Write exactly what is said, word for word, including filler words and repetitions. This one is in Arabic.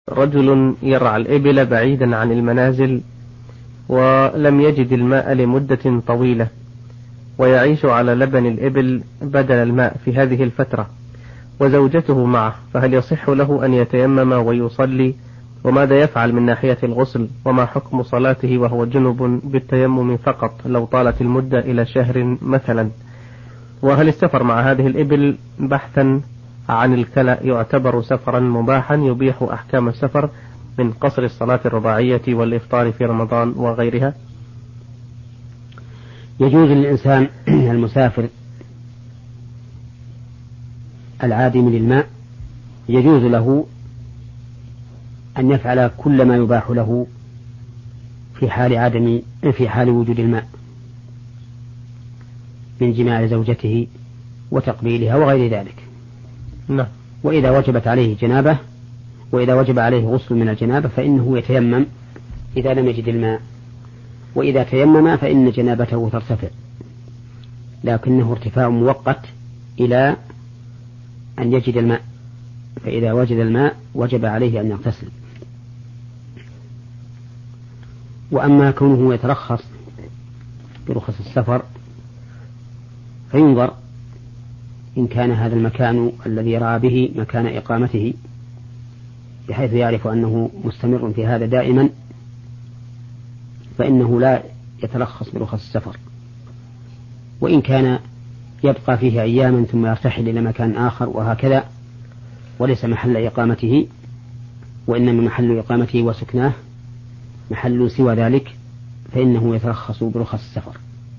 رجل يرعى الإبل بعيدا عن المنازل ولم يجد الماء لمدة طويلة، ويعيش على لبن الإبل بدل الماء في هذه الفترة، وزوجته معه، فهل يصح له أن يتيمم ويصلي؟ وماذا يفعل من ناحية الغسل؟ وما حكم صلاته وهو جنب بالتيمم فقط لو طالت المدة إلى شهر مثلا؟ وهل السفر مع هذه الإبل بحثا عن الكلى يعتبر سفرا مباحا يبيح أحكام السفر من قصر الصلاة الرباعية والإفطار في رمضان وغيرها؟ يجوز للإنسان المسافر العادم للماء يجوز له أن يفعل كل ما يباح له في حال عدم في حال وجود الماء من جماع زوجته وتقبيلها وغير ذلك. نعم. وإذا وجبت عليه جنابه وإذا وجب عليه غسل من الجنابة فإنه يتيمم إذا لم يجد الماء، وإذا تيمم فإن جنابته ترتفع، لكنه ارتفاع مؤقت إلى أن يجد الماء، فإذا وجد الماء وجب عليه أن يغتسل. وأما كونه يترخص برخص السفر فينظر إن كان هذا المكان الذي يرعى به مكان إقامته بحيث يعرف أنه مستمر في هذا دائما فإنه لا يترخص برخص السفر، وإن كان يبقى فيه أياما ثم يرتحل إلى مكان آخر وهكذا وليس محل إقامته وإنما محل إقامته وسكناه محل سوى ذلك فإنه يترخص برخص السفر.